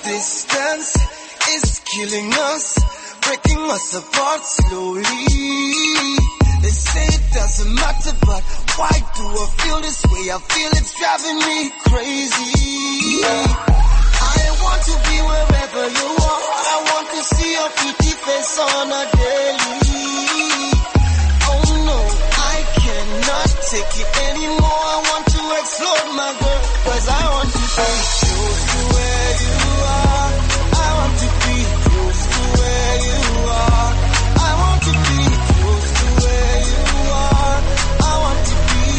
distance is killing us, breaking us apart slowly. They say it doesn't matter, but why do I feel this way? I feel it's driving me crazy. I want to be wherever you are. I want to see your pretty face on a daily. Oh no, I cannot take it anymore. I want to explode my girl, 'cause I want to be close to where you are. I want to be close to where you are. I want to be close to where you are. I want to be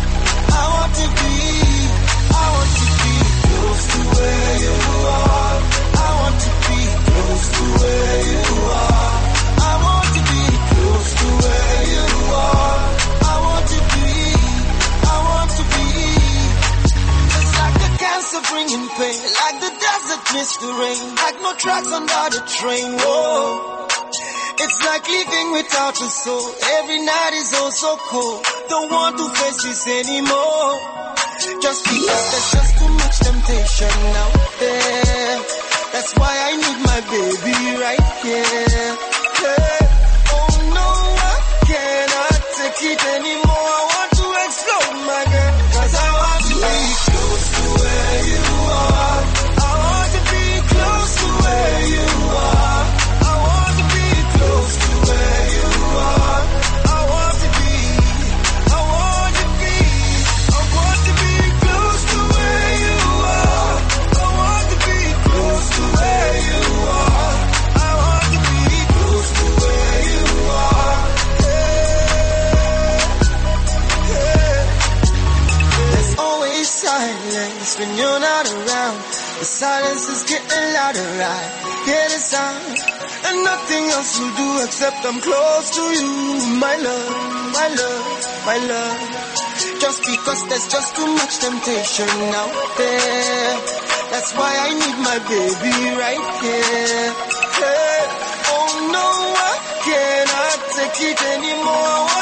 close to where you are. I want to be close to where you are. I want to be close to where you are. I want to be. It's like the cancer bringing pain, like the desert mist the rain, like no tracks under the train. Whoa. It's like living without a soul. Every night is oh so cold. Don't want to face this anymore. Just because there's just too much temptation out there. That's why I need my baby right here. Hey. Oh no, I cannot take it anymore. I want to explode my girl, 'cause I want to be close to where you are. I want to be close to where you are. I want to be close to where you are. I want to be close to where you are. I want to be close to where you are. I want to be close to where you are. Yeah. There's always silence when you're not around. The silence is getting louder, I hear the sound, and nothing else will do except I'm close to you, my love, my love, my love. Just because there's just too much temptation out there. That's why I need my baby right here. Hey. Oh no, I cannot take it anymore.